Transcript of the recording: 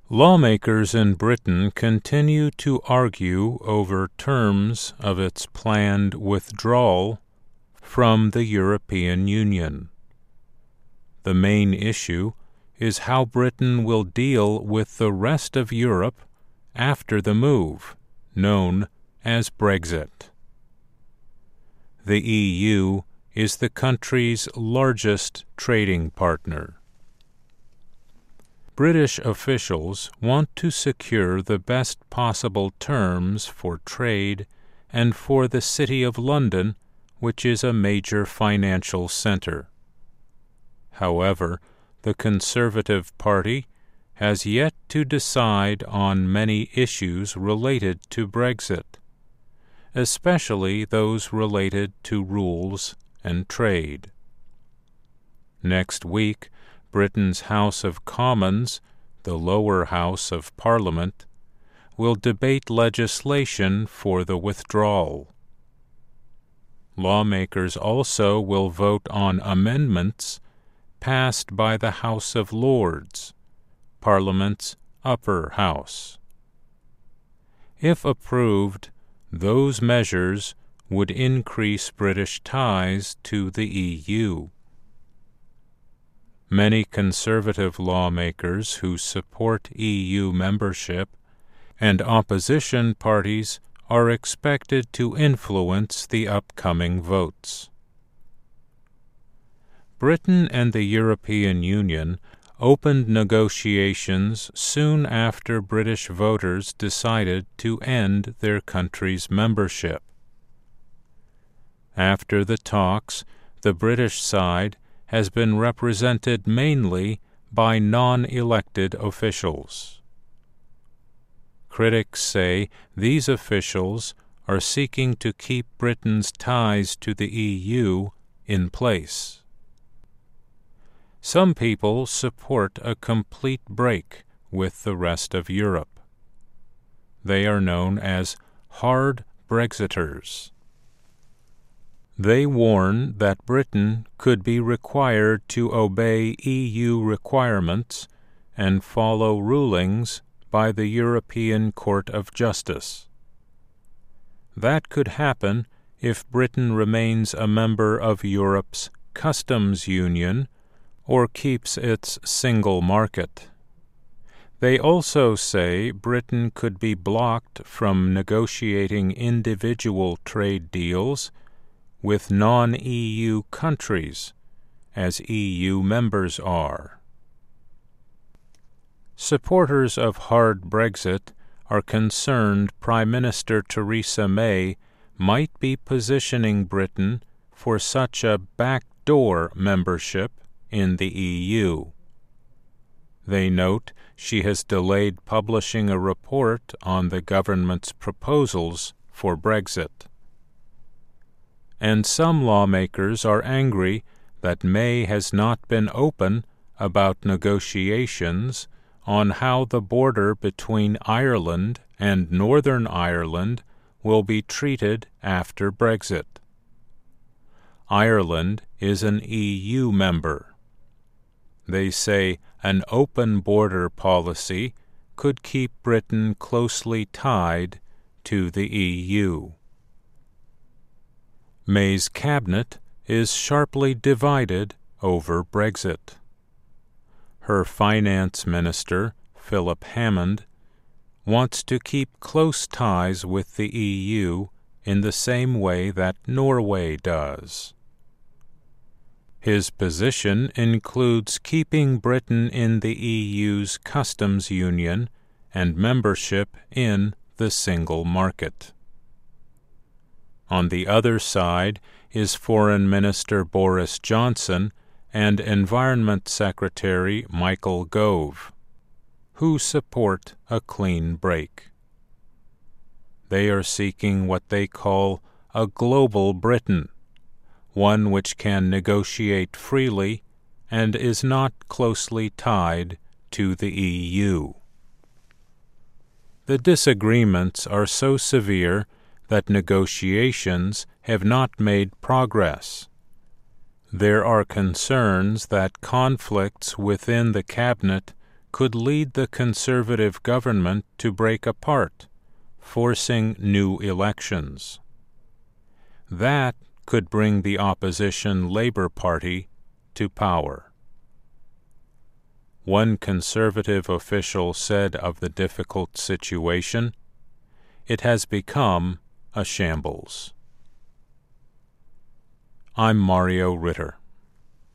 Lawmakers in Britain continue to argue over terms of its planned withdrawal from the European Union. The main issue is how Britain will deal with the rest of Europe after the move, known as Brexit. The EU is the country's largest trading partner. British officials want to secure the best possible terms for trade and for the City of London, which is a major financial centre. However, the Conservative Party has yet to decide on many issues related to Brexit, especially those related to rules and trade. Next week, Britain's House of Commons, the lower house of Parliament, will debate legislation for the withdrawal. Lawmakers also will vote on amendments passed by the House of Lords, Parliament's upper house. If approved, those measures would increase British ties to the EU. Many conservative lawmakers who support EU membership and opposition parties are expected to influence the upcoming votes. Britain and the European Union opened negotiations soon after British voters decided to end their country's membership. After the talks, the British side has been represented mainly by non-elected officials. Critics say these officials are seeking to keep Britain's ties to the EU in place. Some people support a complete break with the rest of Europe. They are known as hard Brexiters. They warn that Britain could be required to obey EU requirements and follow rulings by the European Court of Justice. That could happen if Britain remains a member of Europe's customs union or keeps its single market. They also say Britain could be blocked from negotiating individual trade deals with non-EU countries, as EU members are. Supporters of hard Brexit are concerned Prime Minister Theresa May might be positioning Britain for such a backdoor membership in the EU. They note she has delayed publishing a report on the government's proposals for Brexit. And some lawmakers are angry that May has not been open about negotiations on how the border between Ireland and Northern Ireland will be treated after Brexit. Ireland is an EU member. They say an open border policy could keep Britain closely tied to the EU. May's cabinet is sharply divided over Brexit. Her finance minister, Philip Hammond, wants to keep close ties with the EU in the same way that Norway does. His position includes keeping Britain in the EU's customs union and membership in the single market. On the other side is Foreign Minister Boris Johnson and Environment Secretary Michael Gove, who support a clean break. They are seeking what they call a global Britain, one which can negotiate freely and is not closely tied to the EU. The disagreements are so severe that negotiations have not made progress. There are concerns that conflicts within the cabinet could lead the Conservative government to break apart, forcing new elections. That could bring the opposition Labour Party to power. One Conservative official said of the difficult situation, "It has become a shambles." I'm Mario Ritter.